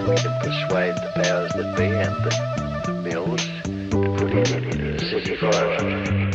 we can persuade the powers that be and the mills to put in city forest.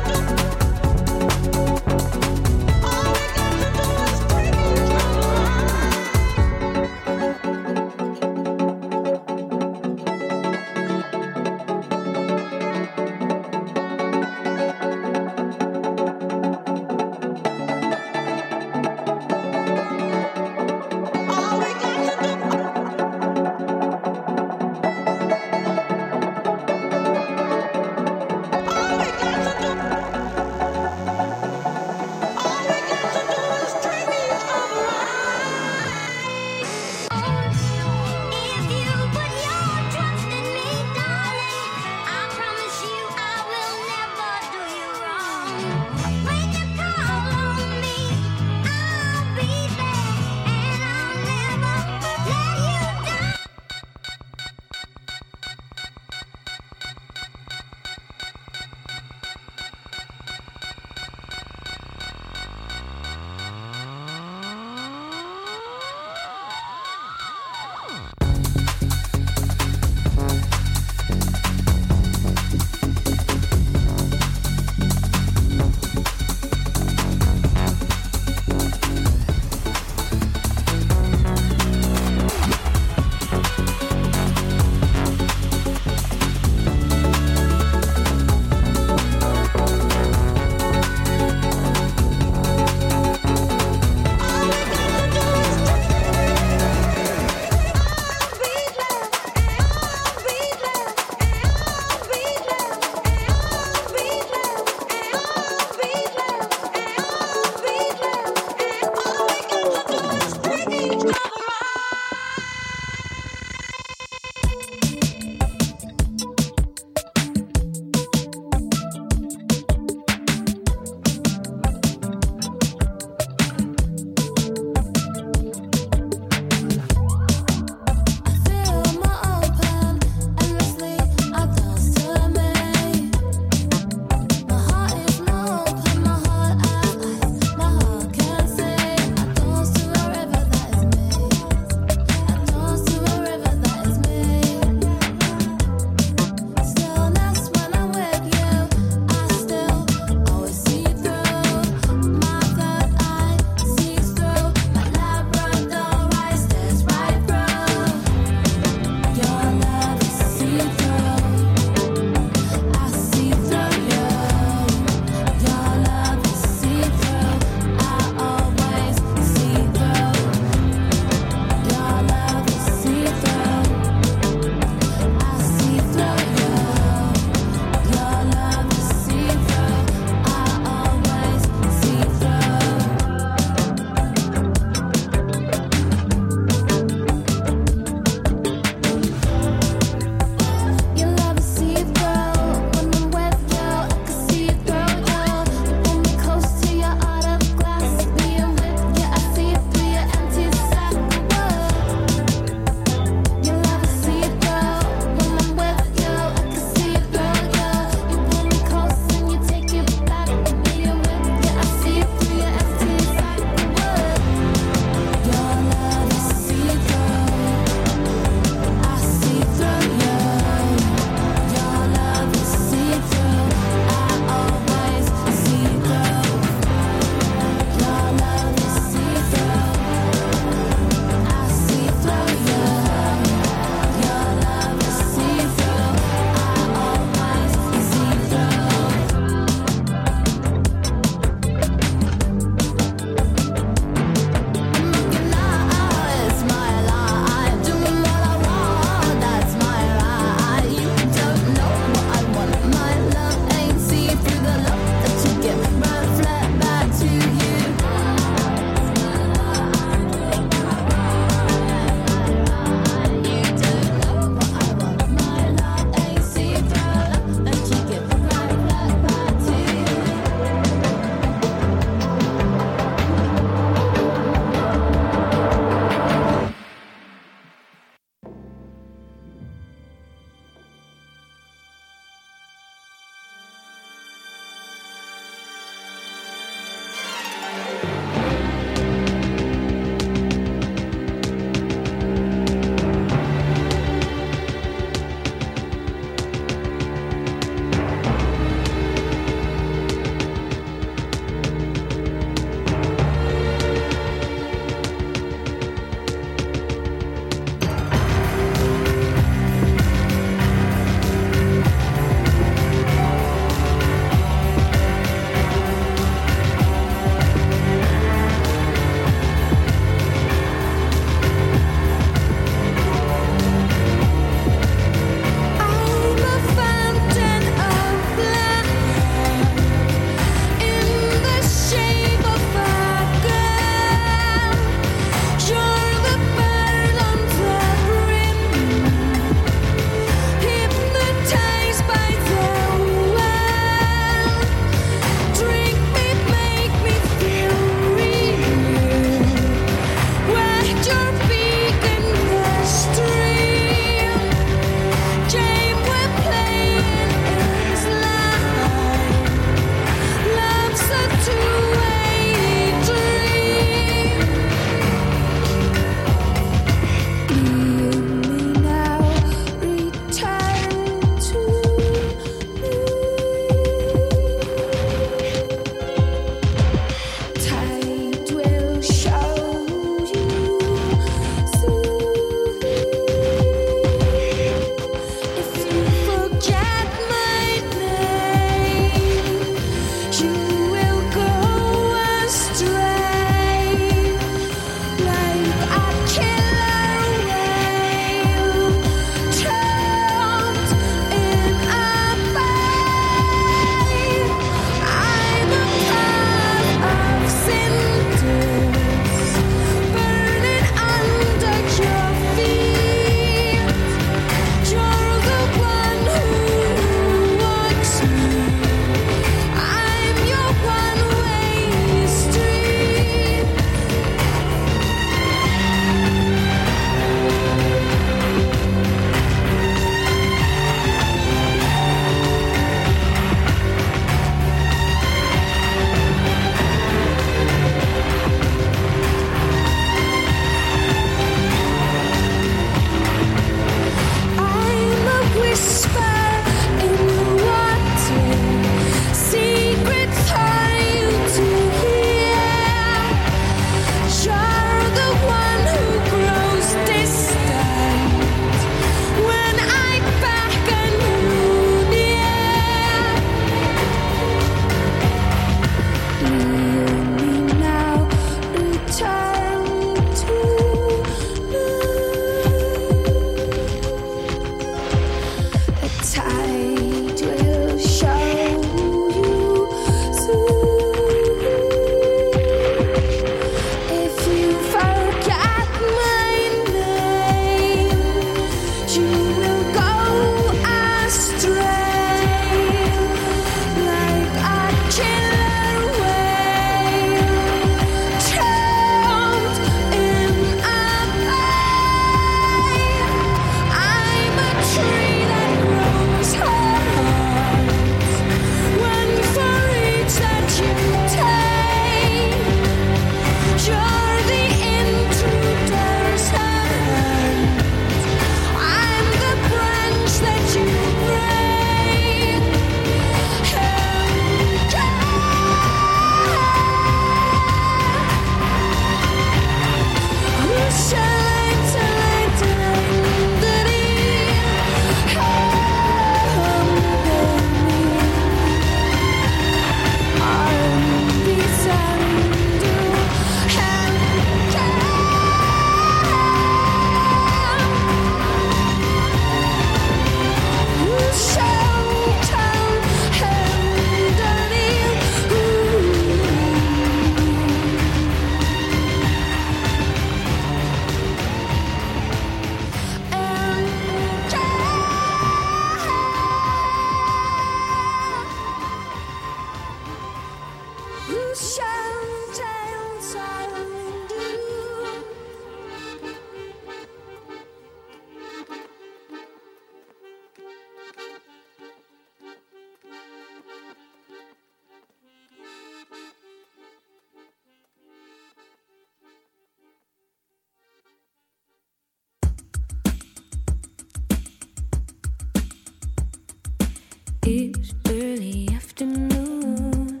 afternoon,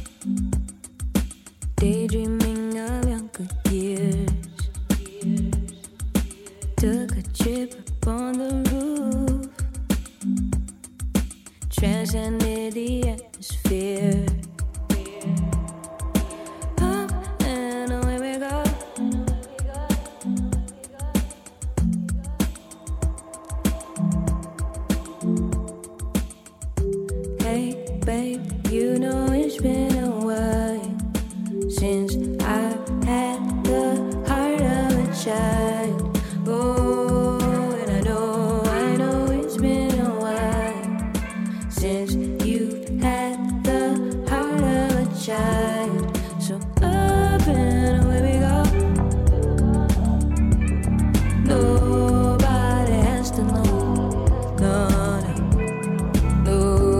daydreaming of younger years. Took a trip up on the roof, transcended the atmosphere. Up and away we go. Hey, babe, you know it's been a while since I had the heart of a child. Oh, and I know it's been a while since you had the heart of a child. So up and away we go. Nobody has to know. No, no,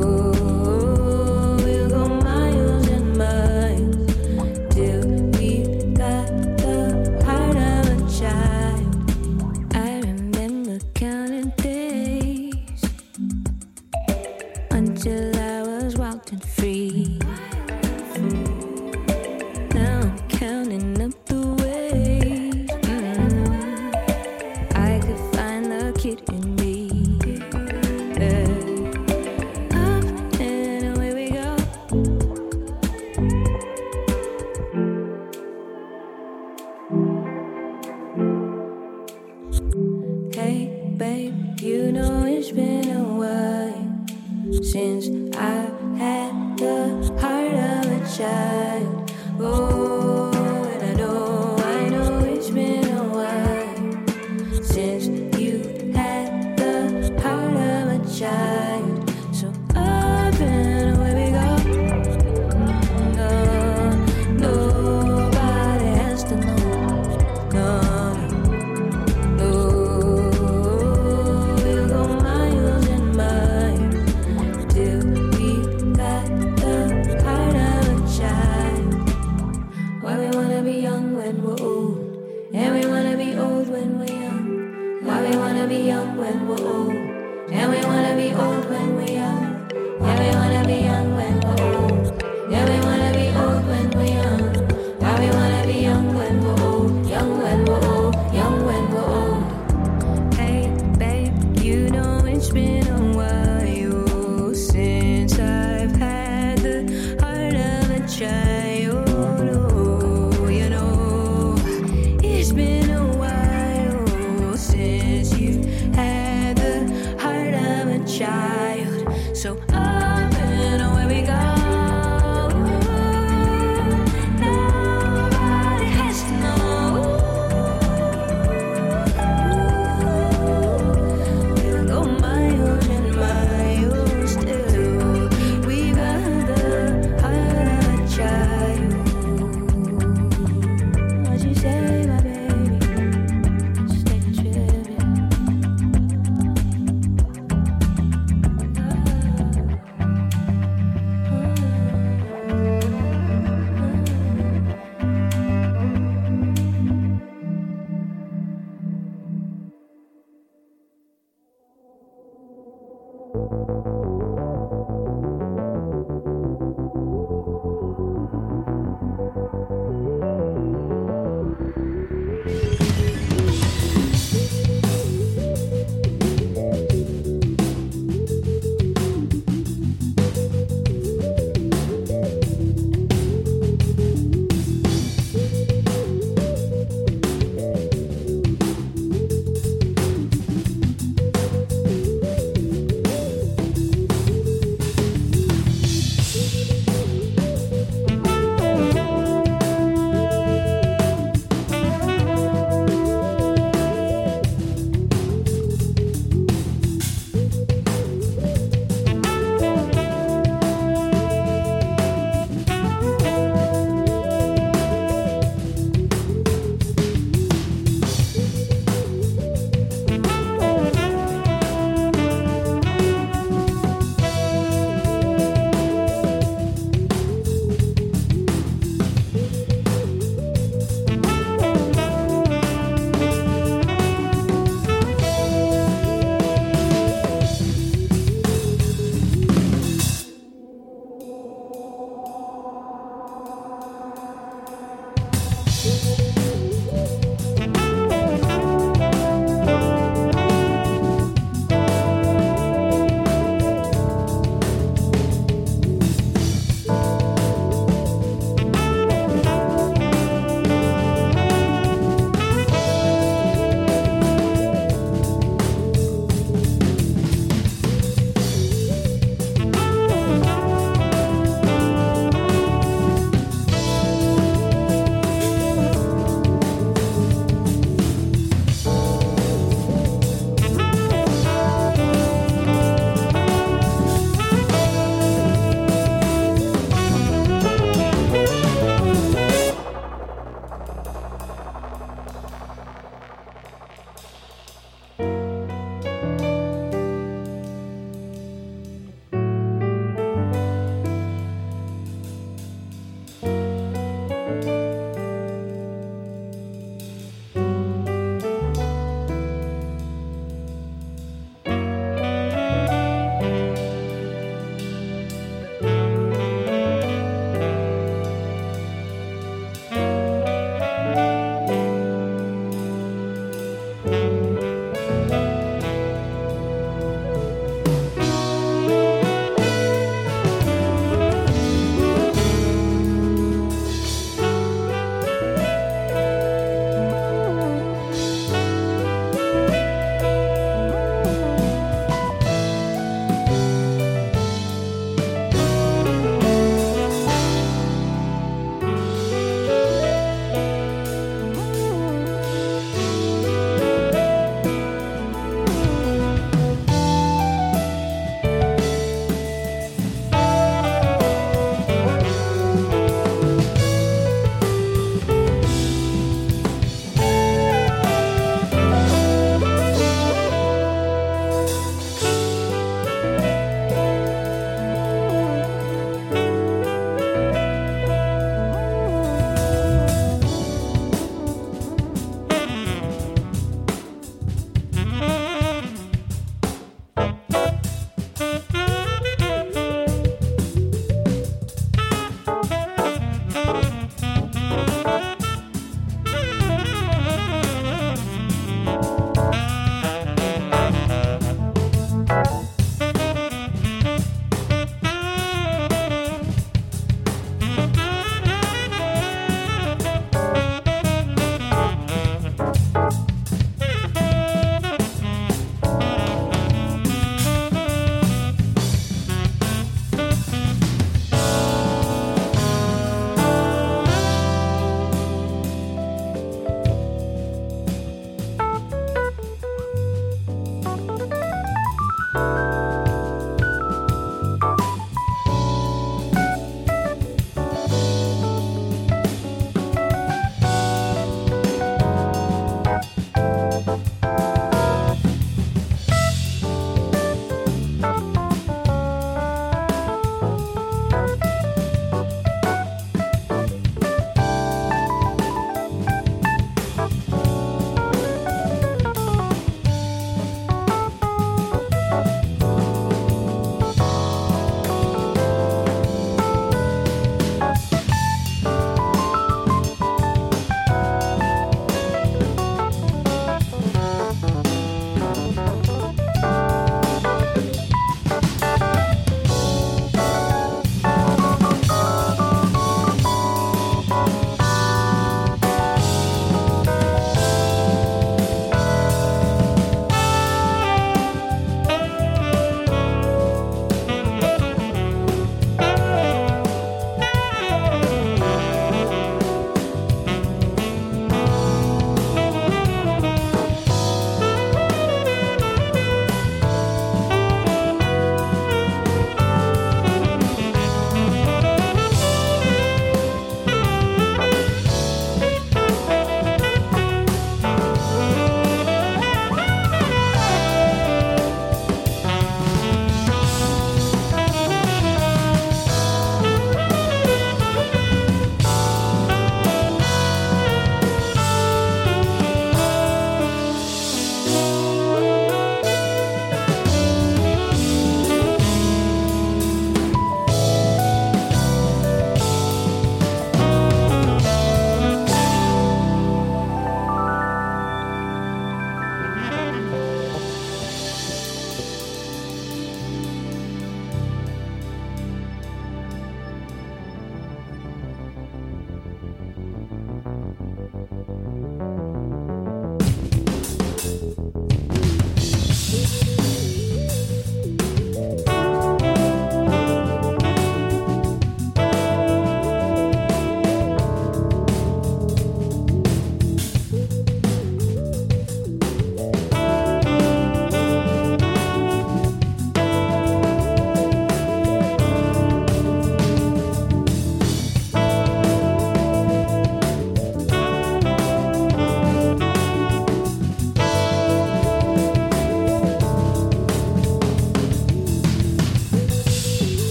we'll go miles and miles till we got the heart of a child. I remember counting days until I was wild and free. Now I'm counting up the ways I could find the kid in me. Up and away we go. Hey, babe, you know it's been a while since I had the heart of a child. Oh, and I know it's been a while since you had the heart of a child. So up and away we go. No, nobody has to know. No, no, we'll go miles and miles till we got the heart of a child. Why we wanna be young when we're old, and we wanna be old when we're young. Why we wanna be young when we're old, and we wanna be old when we're young. Yeah, we wanna be young when we're old, yeah, we wanna be old when we're young. Why we wanna be young when we're old, young when we're old, young when we're old. Hey, babe, you know it's been a while since I've had the heart of a child. Oh, you know, it's been a while since you had the heart of a child. So up and away we go. Nobody has to know. We'll go miles and miles till we got the heart of a child. What you say, my baby? Just take a trip, yeah.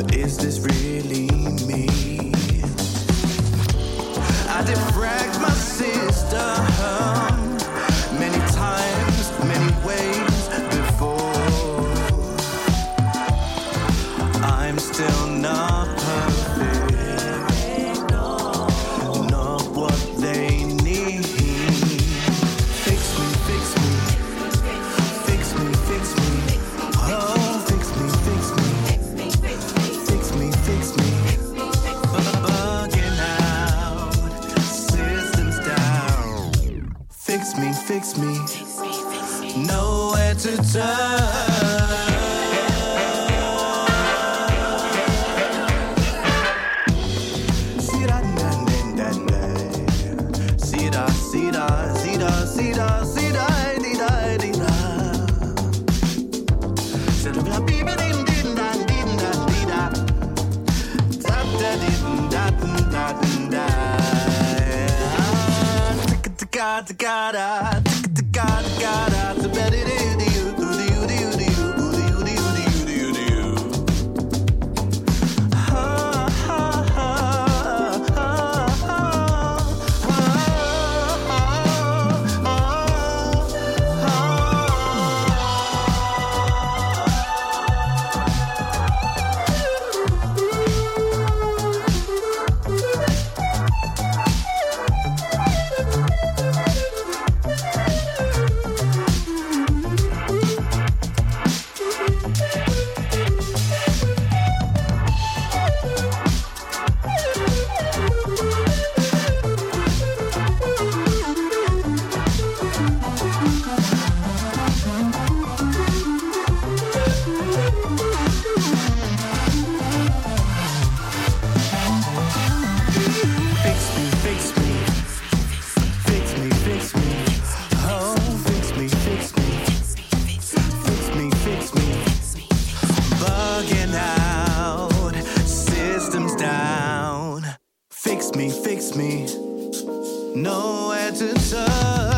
Is this really me? I defragged my sister many times, many ways before. I'm still not perfect, not what they need. Fix me, fix me, fix me, fix me. Oh, fix me, fix me, fix me, fix me. Bugging out, systems down. Fix me, fix me, nowhere to turn. Fix me, nowhere to turn.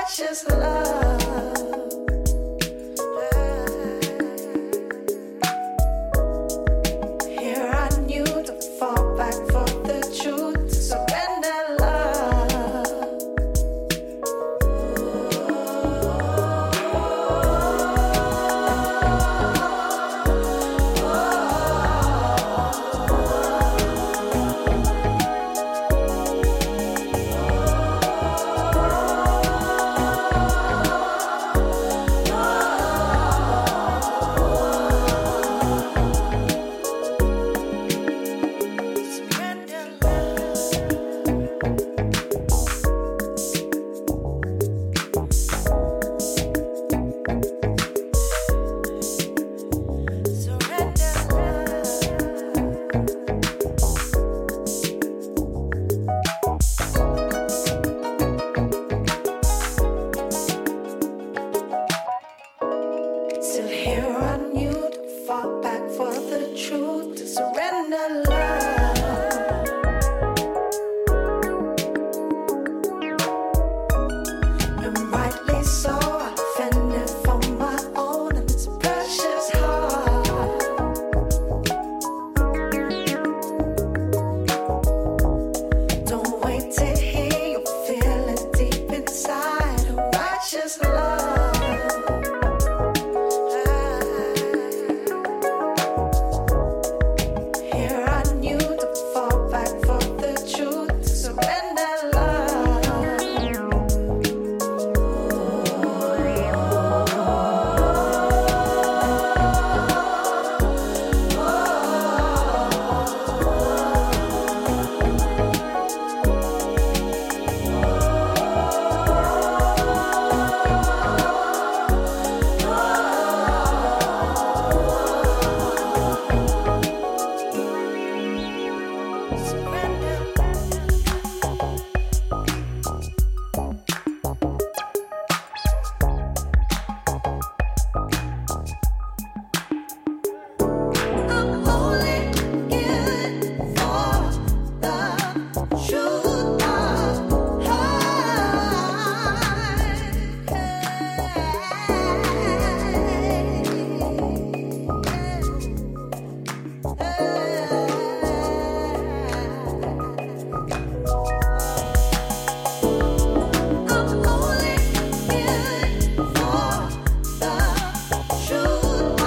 precious love. Here I knew to fall back for the truth, to surrender love. Still here I knew to fall back for the truth, to surrender love. And rightly so, I defended for my own and this precious heart. Don't wait to hear you feel it deep inside, a righteous love. Here I knew to fall back for the truth, to surrender love. I'm only good for the truth of I'm only good for the truth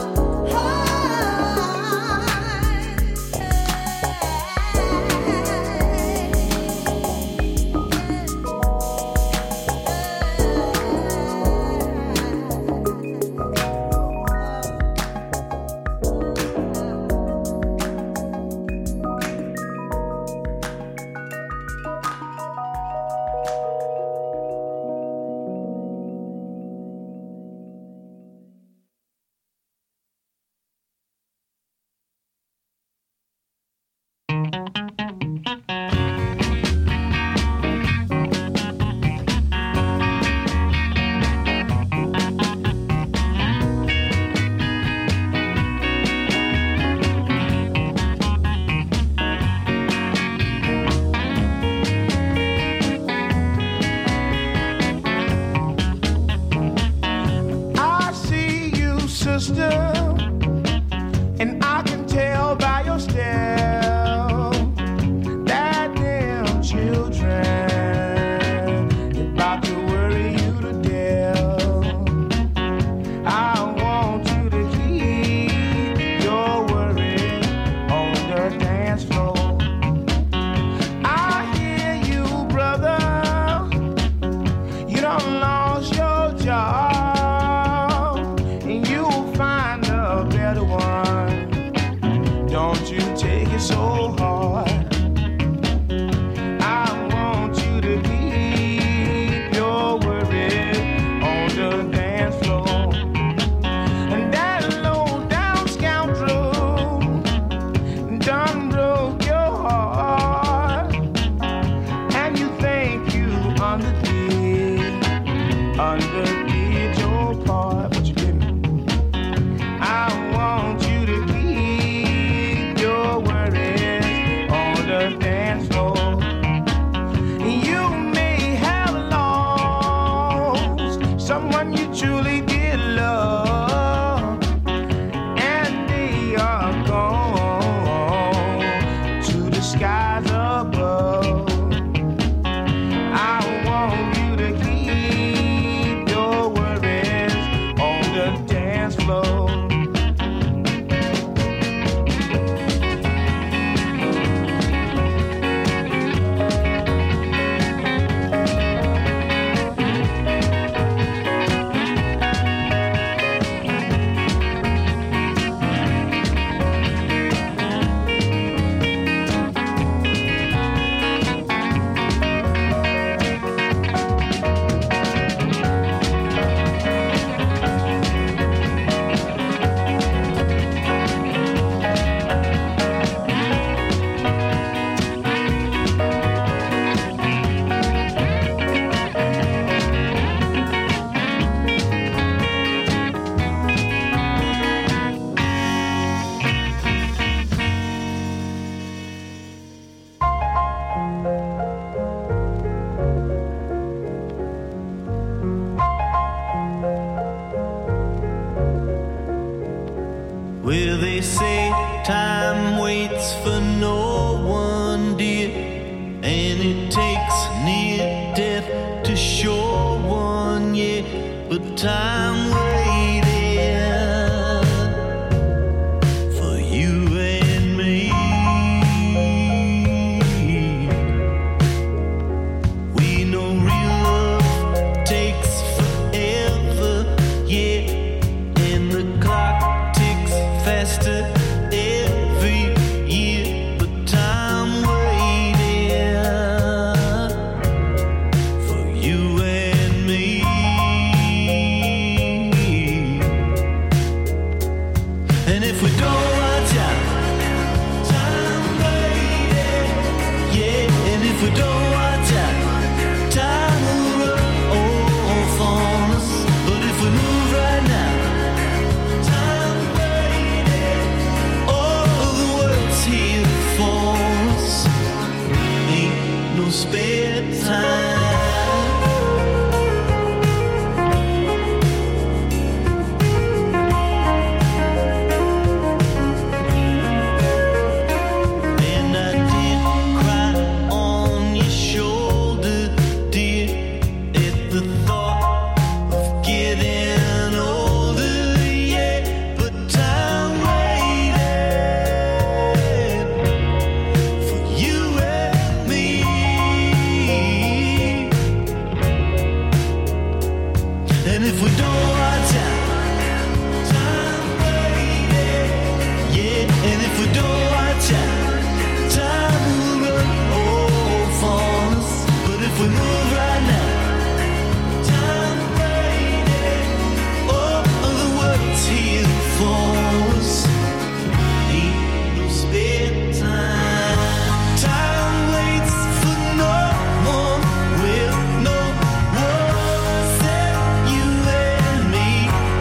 I see you, sister, and I can tell by your stare that them children about to worry you to death. I want you to keep your worry on the dance floor. I hear you, brother, you done lost your job, and you'll find a better one. Don't you take it so hard. I want you to keep your worries on the dance floor. And that low down scoundrel done broke your heart, and you think you underdid your part, but you didn't. I want you to keep your worries on the dance floor. You may have a long but time waited for you and me. We know real love takes forever, yeah, and the clock ticks faster every year, but time waited for you and me. And if we don't watch out, time waited, yeah, and if we don't watch out, time will run off on us. But if we move right now, time waited, all the world's here for us. Ain't no spare time. And I did cry on your shoulder, dear, at the thought of getting older, yeah, but time waited for you and me. And if we don't watch out, time waited, yeah, and if we don't watch out, time will run off on us. But if we move right now, time waited, all of the world's here for us. Ain't no spare time. Time waits for no one. Will no one set you and me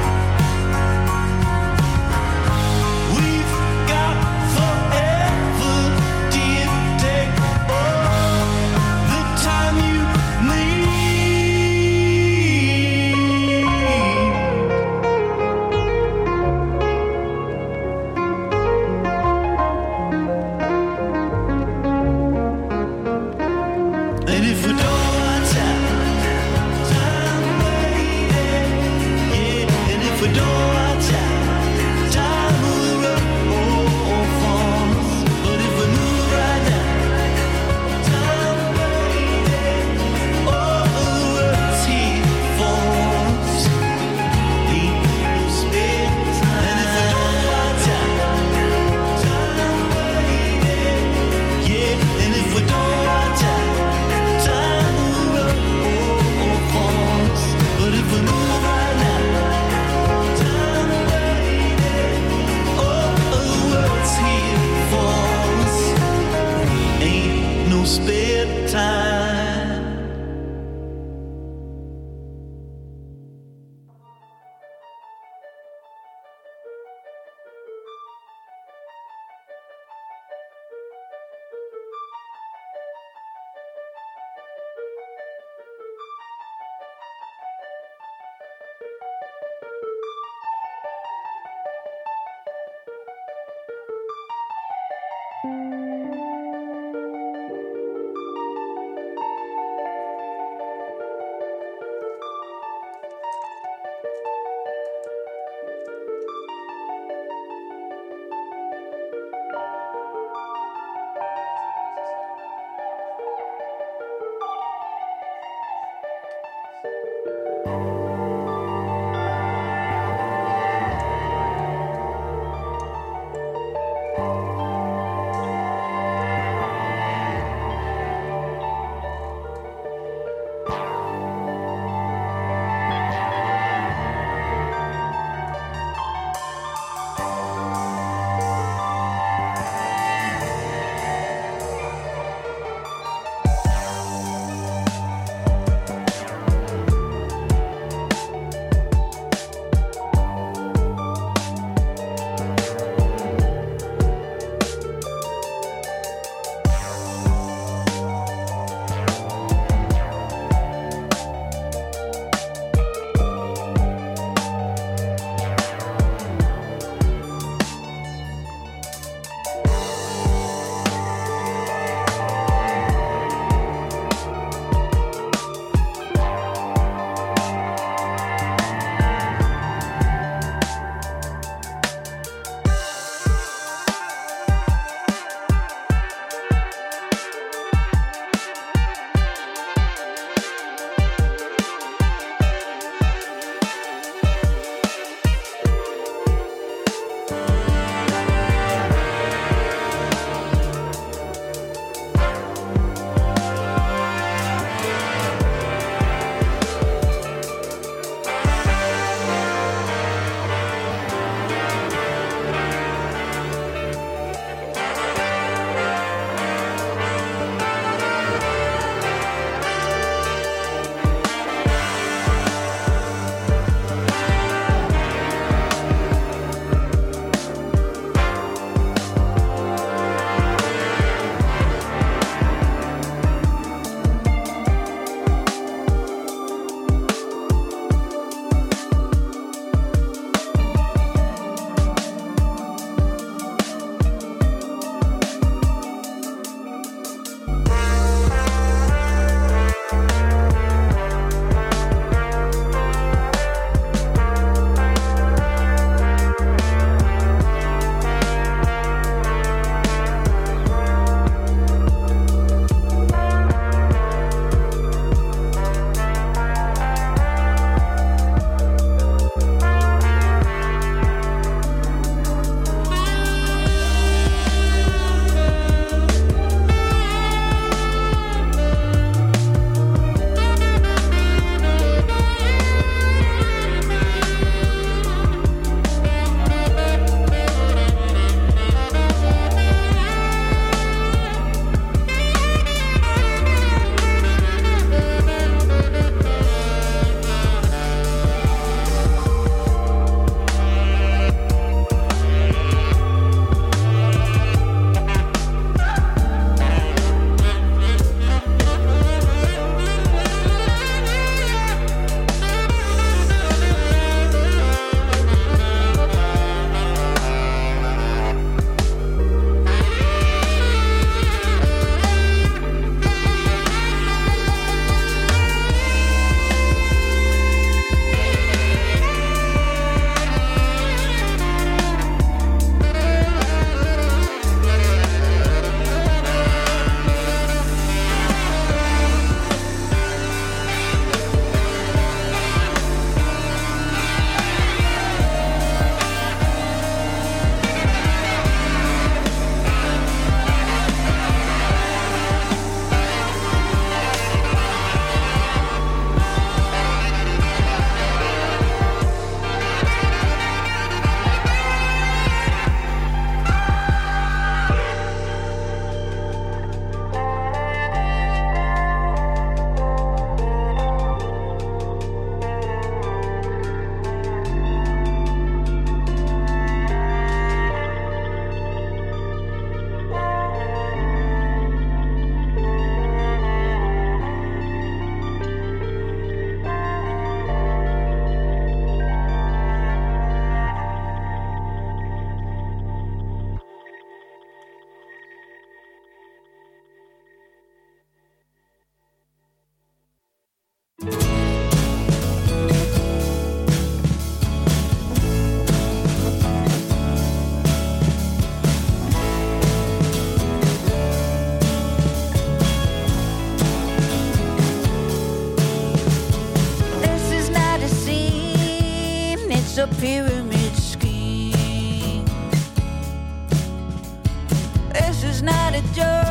is a pyramid scheme. This is not a joke.